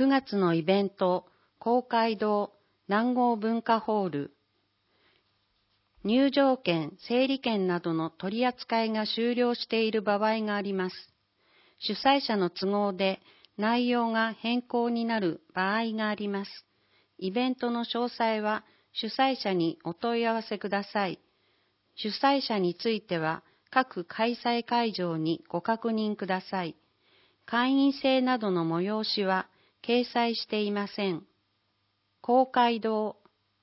9月のイベント、公会堂南郷文化ホール。入場券、整理券などの取り扱いが終了している場合があります。主催者の都合で内容が変更になる場合があります。イベントの詳細は主催者にお問い合わせください。主催者については各開催会場にご確認ください。会員制などの催しは掲載していません。公会堂。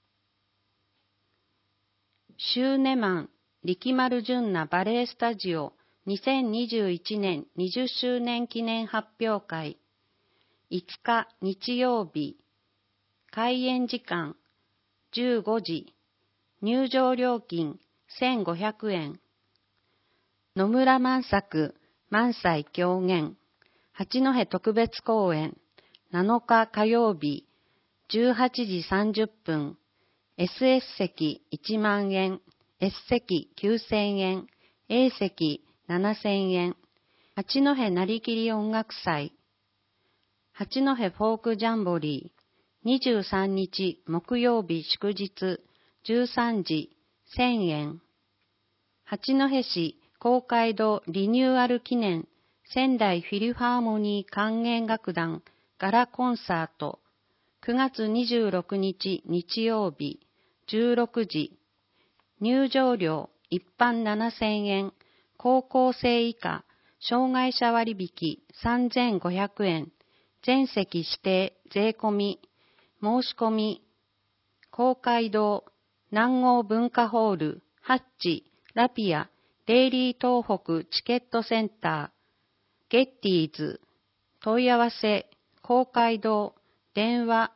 シューネマン力丸純奈バレエスタジオ2021年20周年記念発表会。5日日曜日。開演時間15時。入場料金1500円。野村万作萬斎狂言八戸特別公演7日火曜日18時30分。SS 席1万円、S 席9000円、A 席7000円。八戸なりきり音楽祭。八戸フォークジャンボリー。23日木曜日祝日13時1000円。八戸市公会堂リニューアル記念仙台フィルハーモニー管弦楽団ガラコンサート9月26日日曜日16時。入場料一般7000円、高校生以下、障害者割引3500円、全席指定税込み、申し込み、公会堂、南郷文化ホール、ハッチ、ラピア、デイリー東北チケットセンター、ゲッティーズ、問い合わせ、公会堂、電話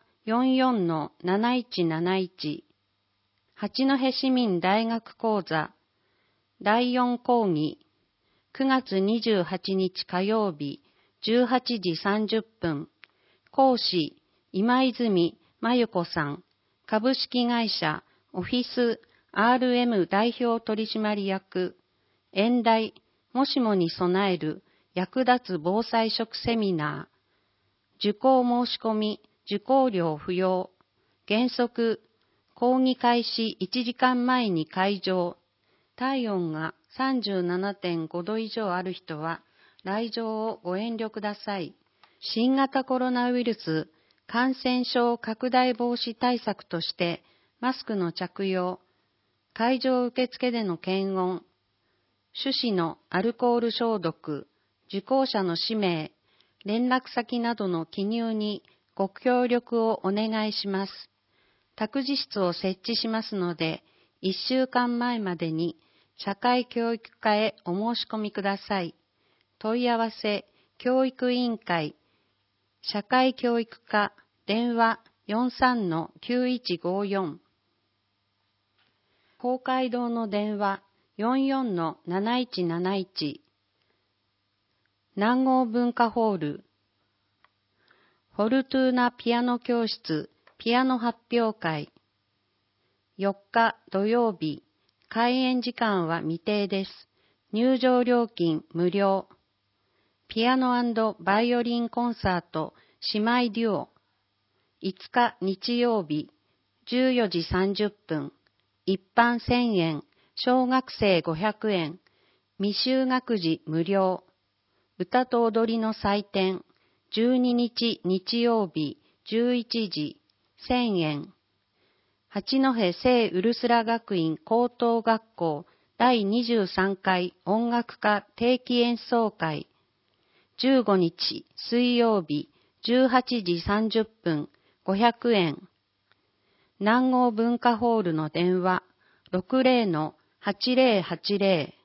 44-7171、八戸市民大学講座第4講義9月28日火曜日18時30分。講師今泉真由子さん、株式会社オフィス RM 代表取締役。演題もしもに備える役立つ防災食セミナー。受講申し込み受講料不要。原則講義開始1時間前に会場。体温が 37.5 度以上ある人は来場をご遠慮ください。新型コロナウイルス感染症拡大防止対策としてマスクの着用、会場受付での検温、手指のアルコール消毒、受講者の氏名、連絡先などの記入にご協力をお願いします。託児室を設置しますので、1週間前までに社会教育課へお申し込みください。問い合わせ、教育委員会、社会教育課、電話 43-9154。公会堂の電話 44-7171。南郷文化ホール。フォルトゥーナピアノ教室ピアノ発表会。4日土曜日。開演時間は未定です。入場料金無料。ピアノ&バイオリンコンサート姉妹デュオ。5日日曜日。14時30分。一般1000円。小学生500円。未就学児無料。歌と踊りの祭典。12日日曜日。11時。1000円。八戸聖ウルスラ学院高等学校第23回音楽科定期演奏会。15日水曜日18時30分500円。南郷文化ホールの電話 60-8080